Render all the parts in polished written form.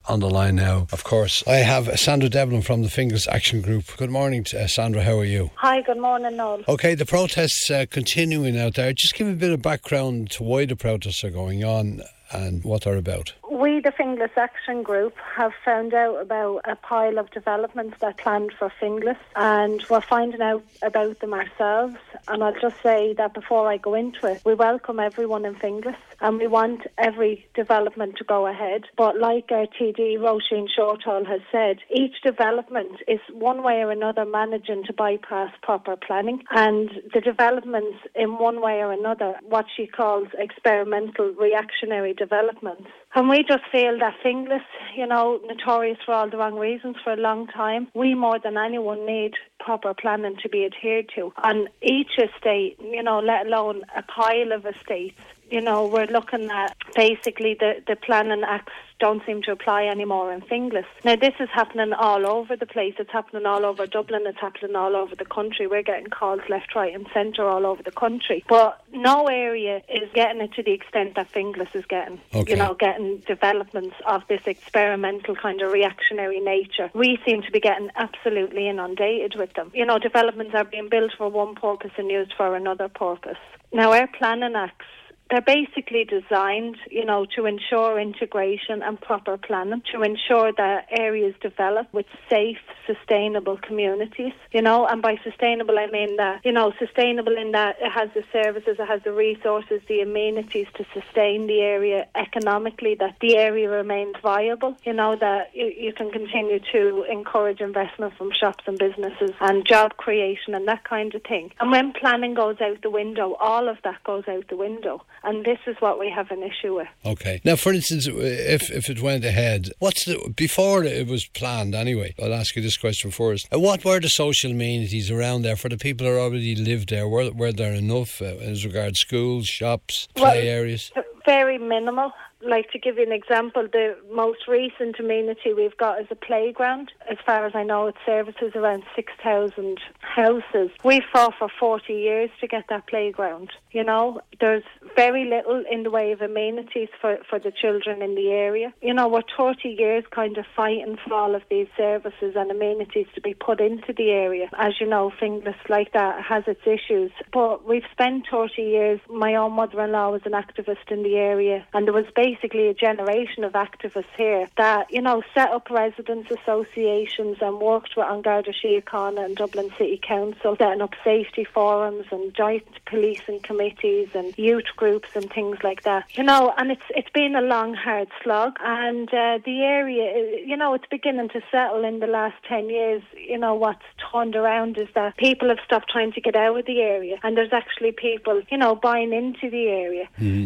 on the line now. Of course, I have Sandra Devlin from the Finglas Action Group. Good morning, Sandra. How are you? Hi, good morning, Noel. Okay, the protests continuing out there. Just give me a bit of background to why the protests are going on and what they're about. We, the Finglas Action Group, have found out about a pile of developments that are planned for Finglas, and we're finding out about them ourselves. And I'll just say that before I go into it, we welcome everyone in Finglas and we want every development to go ahead. But like our TD, Roisin Shortall, has said, each development is one way or another managing to bypass proper planning, and the developments in one way or another, what she calls experimental reactionary developments. And we just feel that Finglas, notorious for all the wrong reasons for a long time, we more than anyone need proper planning to be adhered to. On each estate, let alone a pile of estates, we're looking at basically the planning acts don't seem to apply anymore in Finglas. Now, this is happening all over the place. It's happening all over Dublin. It's happening all over the country. We're getting calls left, right and centre all over the country. But no area is getting it to the extent that Finglas is getting. Okay. Getting developments of this experimental kind of reactionary nature. We seem to be getting absolutely inundated with them. Developments are being built for one purpose and used for another purpose. Now, our planning acts, they're basically designed, to ensure integration and proper planning, to ensure that areas develop with safe, sustainable communities, and by sustainable I mean that, sustainable in that it has the services, it has the resources, the amenities to sustain the area economically, that the area remains viable, that you can continue to encourage investment from shops and businesses and job creation and that kind of thing. And when planning goes out the window, all of that goes out the window. And this is what we have an issue with. Okay. Now, for instance, if it went ahead, before it was planned anyway, I'll ask you this question first. What were the social amenities around there for the people who already lived there? Were there enough as regards schools, shops, play areas? Very minimal. Like, to give you an example, the most recent amenity we've got is a playground. As far as I know, it services around 6,000 houses. We fought for 40 years to get that playground. There's very little in the way of amenities for the children in the area. We're 30 years kind of fighting for all of these services and amenities to be put into the area. As you know, Finglas like that has its issues. But we've spent 30 years. My own mother-in-law was an activist in the area, and there was basically a generation of activists here that, set up residents associations and worked with An Garda Síochána and Dublin City Council, setting up safety forums and joint policing committees and youth groups and things like that. And it's been a long, hard slog. And the area, it's beginning to settle in the last 10 years. What's turned around is that people have stopped trying to get out of the area. And there's actually people, buying into the area,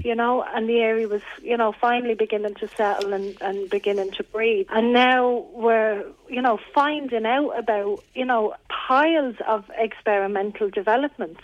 and the area was, finally beginning to settle and beginning to breathe. And now we're, finding out about, piles of experimental developments.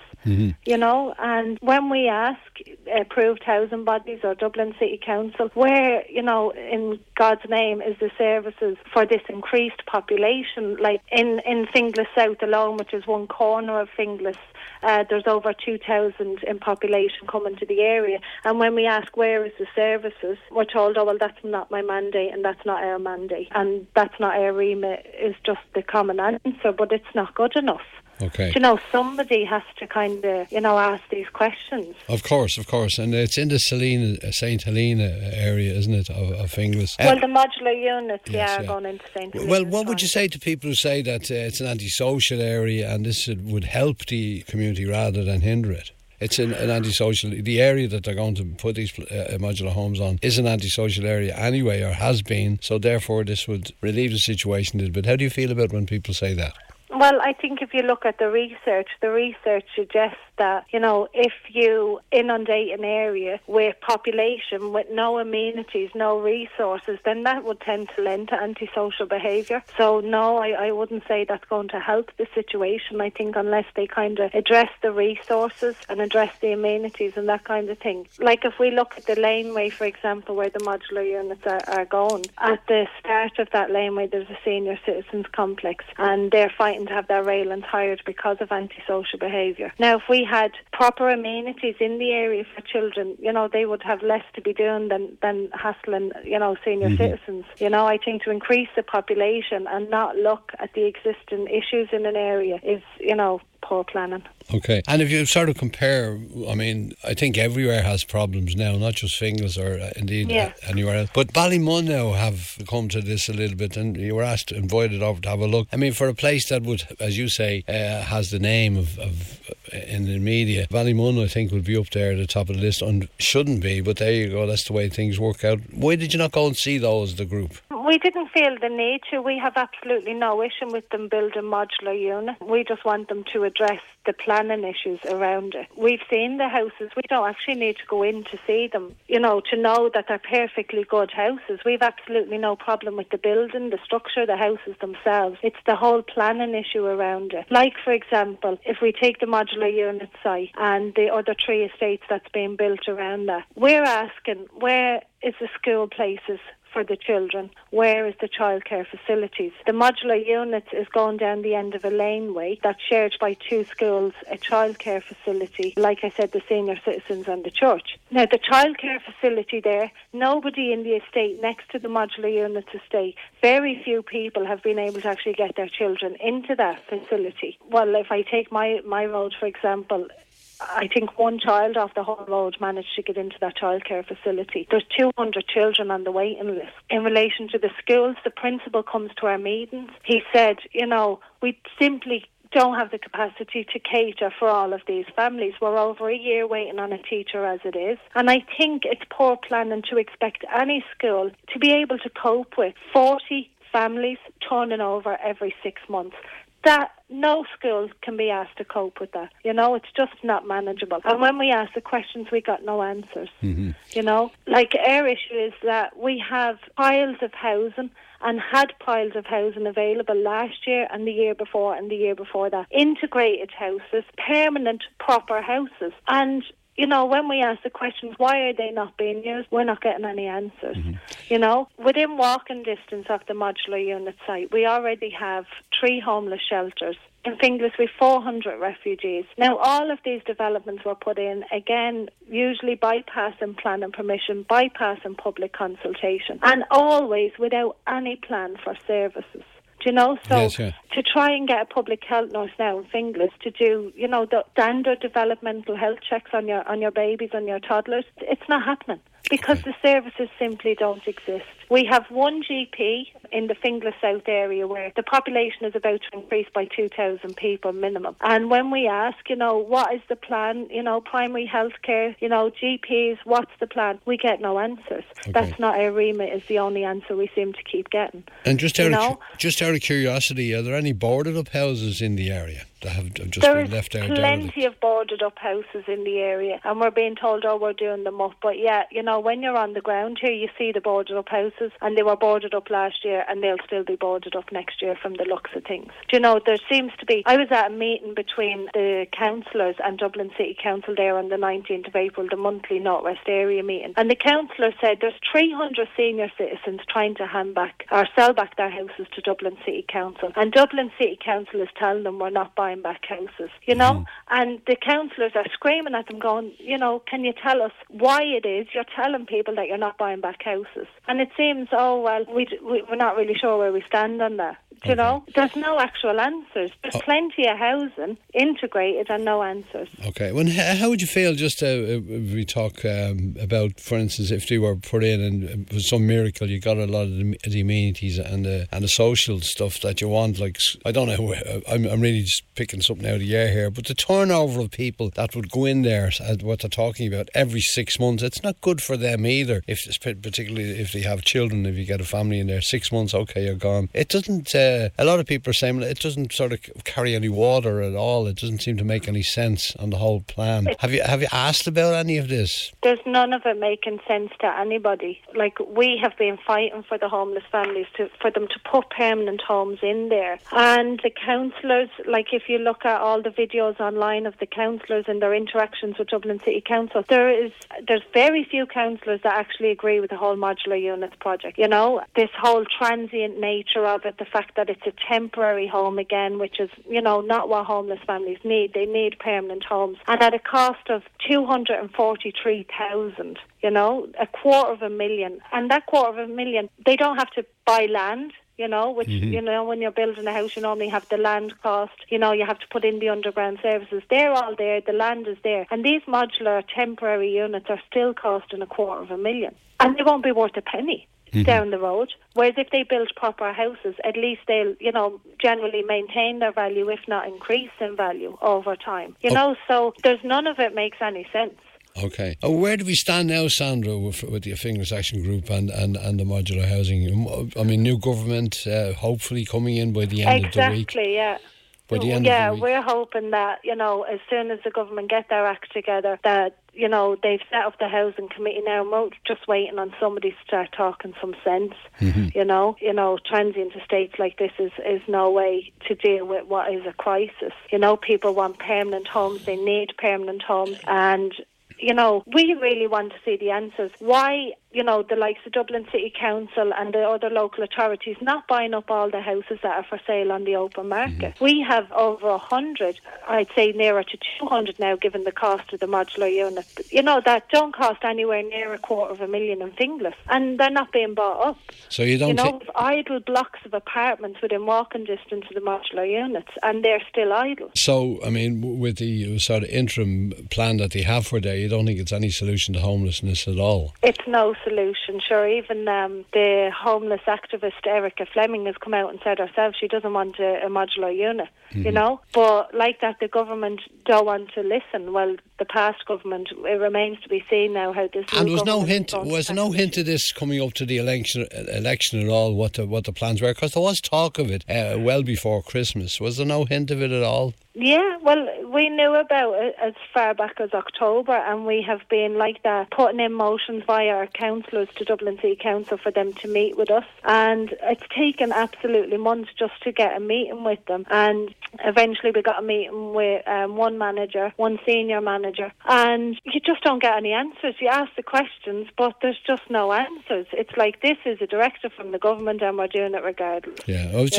And when we ask approved housing bodies or Dublin City Council, where, in God's name is the services for this increased population, like in Finglas South alone, which is one corner of Finglas, there's over 2,000 in population coming to the area. And when we ask where is the services, we're told, well, that's not my mandate and that's not our mandate and that's not our remit, is just the common answer, but it's not good enough. Okay. Somebody has to kind of, ask these questions. Of course. And it's in the St. Helena area, isn't it, of Finglas? Well, the modular units, are going into St. Helena. Well, what would you say to people who say that it's an antisocial area and this would help the community rather than hinder it? It's an antisocial. The area that they're going to put these modular homes on is an antisocial area anyway, or has been. So therefore, this would relieve the situation a little bit. How do you feel about when people say that? Well, I think if you look at the research suggests that, if you inundate an area with population with no amenities, no resources, then that would tend to lend to antisocial behaviour. So no, I wouldn't say that's going to help the situation. I think unless they kind of address the resources and address the amenities and that kind of thing. Like if we look at the laneway, for example, where the modular units are going, at the start of that laneway there's a senior citizens complex and they're fighting to have their railings hired because of antisocial behaviour. Now, if we had proper amenities in the area for children, they would have less to be doing than hassling, senior citizens. I think to increase the population and not look at the existing issues in an area is, poor planning. Okay. And if you sort of compare, I think everywhere has problems now, not just Finglas or indeed anywhere else. But Ballymun now have come to this a little bit, and you were invited over to have a look. For a place that would, as you say, has the name of in the media, Ballymun I think would be up there at the top of the list, and shouldn't be, but there you go, that's the way things work out. Why did you not go and see those, the group? We didn't feel the need to. We have absolutely no issue with them building modular units. We just want them to address the planning issues around it. We've seen the houses. We don't actually need to go in to see them, to know that they're perfectly good houses. We've absolutely no problem with the building, the structure, the houses themselves. It's the whole planning issue around it. Like, for example, if we take the modular unit site and the other 3 estates that's being built around that, we're asking, where is the school places for the children? Where is the childcare facilities? The modular unit is going down the end of a laneway that's shared by 2 schools, a childcare facility, like I said, the senior citizens and the church. Now, the childcare facility there, nobody in the estate next to the modular unit estate, very few people have been able to actually get their children into that facility. Well, if I take my road, for example, I think 1 child off the whole road managed to get into that childcare facility. There's 200 children on the waiting list. In relation to the schools, the principal comes to our meetings. He said, we simply don't have the capacity to cater for all of these families. We're over a year waiting on a teacher as it is. And I think it's poor planning to expect any school to be able to cope with 40 families turning over every 6 months. That no school can be asked to cope with that. It's just not manageable. And when we ask the questions, we got no answers. Like our issue is that we have piles of housing and had piles of housing available last year and the year before and the year before that. Integrated houses, permanent, proper houses. And when we ask the questions, why are they not being used, we're not getting any answers. Within walking distance of the modular unit site, we already have 3 homeless shelters. In Finglas, we have 400 refugees. Now, all of these developments were put in, again, usually bypassing planning permission, bypassing public consultation, and always without any plan for services. So to try and get a public health nurse now in Finglas to do, the standard developmental health checks on your babies and your toddlers, it's not happening because the services simply don't exist. We have 1 GP in the Finglas South area where the population is about to increase by 2,000 people minimum. And when we ask, what is the plan, primary health care, GPs, what's the plan? We get no answers. Okay. That's not our remit, is the only answer we seem to keep getting. And just out of curiosity, are there any boarded up houses in the area that have just been left there? There is plenty of boarded up houses in the area, and we're being told, we're doing them up. But when you're on the ground here, you see the boarded up houses, and they were boarded up last year, and they'll still be boarded up next year from the looks of things. There seems to be... I was at a meeting between the councillors and Dublin City Council there on the 19th of April, the monthly North West Area meeting, and the councillor said there's 300 senior citizens trying to hand back or sell back their houses to Dublin City Council, and Dublin City Council is telling them we're not buying back houses, and the councillors are screaming at them going, can you tell us why it is you're telling people that you're not buying back houses? And it seems, we're not really sure where we stand on that. There's no actual answers. There's plenty of housing integrated and no answers. Okay. Well, how would you feel, just we talk about, for instance, if they were put in and it was some miracle, you got a lot of the amenities and the social stuff that you want, like, I don't know, I'm really just picking something out of the air here, but the turnover of people that would go in there, what they're talking about, every 6 months, it's not good for them either, particularly if they have children. If you get a family in there, 6 months, okay, you're gone. It doesn't... a lot of people are saying it doesn't sort of carry any water at all. It doesn't seem to make any sense on the whole plan. Have you asked about any of this? There's none of it making sense to anybody. Like, we have been fighting for the homeless families for them to put permanent homes in there. And the councillors, like, if you look at all the videos online of the councillors and their interactions with Dublin City Council, there's very few councillors that actually agree with the whole modular units project. This whole transient nature of it, the fact that it's a temporary home again, which is, not what homeless families need. They need permanent homes. And at a cost of 243,000, $250,000. And that $250,000, they don't have to buy land. Which, when you're building a house, you normally have the land cost, you have to put in the underground services. They're all there, the land is there. And these modular temporary units are still costing $250,000. And they won't be worth a penny down the road. Whereas if they build proper houses, at least they'll, generally maintain their value, if not increase in value over time. So there's none of it makes any sense. Okay. Where do we stand now, Sandra, with the Finglas Action Group and the modular housing? I mean, new government hopefully coming in by the end of the week. Exactly, yeah. By the end of the week. We're hoping that, as soon as the government get their act together, that, they've set up the housing committee now. We're just waiting on somebody to start talking some sense. Transient estates like this is no way to deal with what is a crisis. People want permanent homes. They need permanent homes. And we really want to see the answers. Why, the likes of Dublin City Council and the other local authorities not buying up all the houses that are for sale on the open market. We have over 100, I'd say nearer to 200 now, given the cost of the modular unit, that don't cost anywhere near $250,000 in Finglas, and they're not being bought up. So you don't with idle blocks of apartments within walking distance of the modular units, and they're still idle. So, I mean, with the sort of interim plan that they have for there, you don't think it's any solution to homelessness at all? It's no solution, sure. Even the homeless activist Erica Fleming has come out and said herself she doesn't want a modular unit, But like that, the government don't want to listen. Well, the past government, it remains to be seen now how this. And was no hint of this coming up to the election at all? What the plans were? Because there was talk of it well before Christmas. Was there no hint of it at all? Yeah, well, we knew about it as far back as October, and we have been like that, putting in motions via our councillors to Dublin City Council for them to meet with us. And it's taken absolutely months just to get a meeting with them. And eventually we got a meeting with one manager, one senior manager, and you just don't get any answers. You ask the questions, but there's just no answers. It's like, this is a directive from the government and we're doing it regardless. Yeah, what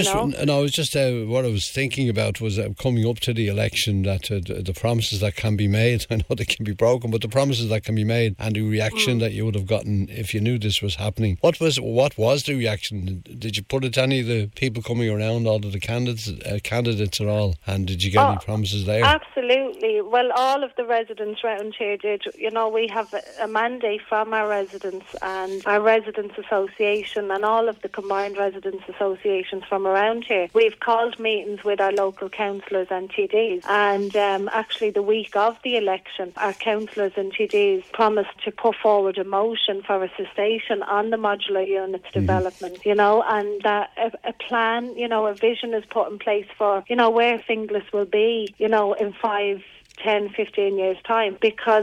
I was thinking about was coming up to the election, that the promises that can be made, I know they can be broken, but the promises that can be made and the reaction that you would have gotten if you knew this was happening. What was the reaction? Did you put it to any of the people coming around, all of the candidates at all? And did you get any promises there? Absolutely. Well, all of the residents round here did. We have a mandate from our residents and our residents association and all of the combined residents associations from around here. We've called meetings with our local councillors and TDs, and actually the week of the election, our councillors and TDs promised to put forward a motion for a cessation on the modular units development, and that a plan, a vision is put in place for, where Finglas will be, in 5, 10, 15 years' time, because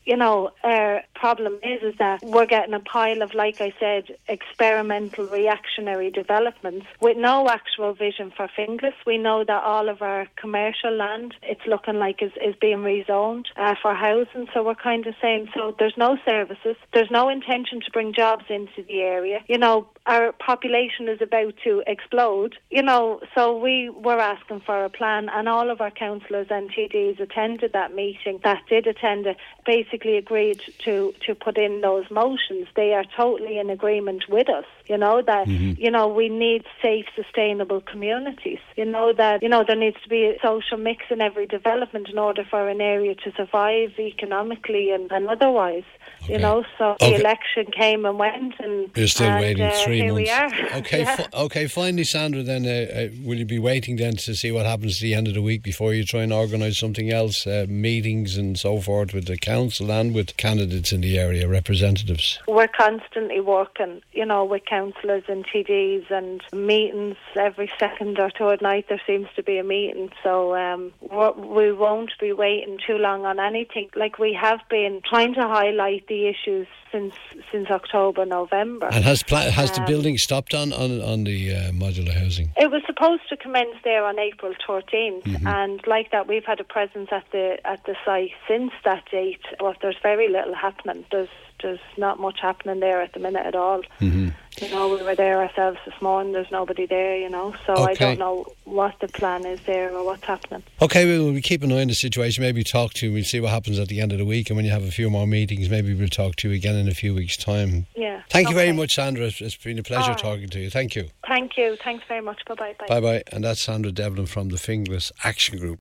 our problem is that we're getting a pile of, like I said, experimental reactionary developments with no actual vision for Finglas. We know that all of our commercial land, it's looking like is being rezoned for housing, so we're kind of saying, so there's no services, there's no intention to bring jobs into the area. Our population is about to explode, so we were asking for a plan, and all of our councillors and TDs attended that meeting, that did attend it, basically agreed to put in those motions. They are totally in agreement with us, that, we need safe, sustainable communities, that, there needs to be a social mix in every development in order for an area to survive economically and otherwise. Okay. So the election came and went, and you're still waiting 3 months. Here we are. Okay, yeah. Finally, Sandra, then will you be waiting then to see what happens at the end of the week before you try and organise something else, meetings and so forth with the council and with candidates in the area, representatives? We're constantly working, with councillors and TDs, and meetings every second or third night there seems to be a meeting, so we won't be waiting too long on anything. Like, we have been trying to highlight the issues since October, November. And has the building stopped on the modular housing? It was supposed to commence there on April 13th, and like that, we've had a presence at the site since that date, but there's very little happening. there's not much happening there at the minute at all. Mm-hmm. You know, we were there ourselves this morning, there's nobody there, you know, so I don't know what the plan is there or what's happening. Okay, we'll keep an eye on the situation, maybe talk to you, we'll see what happens at the end of the week, and when you have a few more meetings, maybe we'll talk to you again in a few weeks' time. Yeah. Thank you very much, Sandra. It's been a pleasure talking to you. Thank you. Thank you. Thanks very much. Bye-bye. Bye-bye. And that's Sandra Devlin from the Finglas Action Group.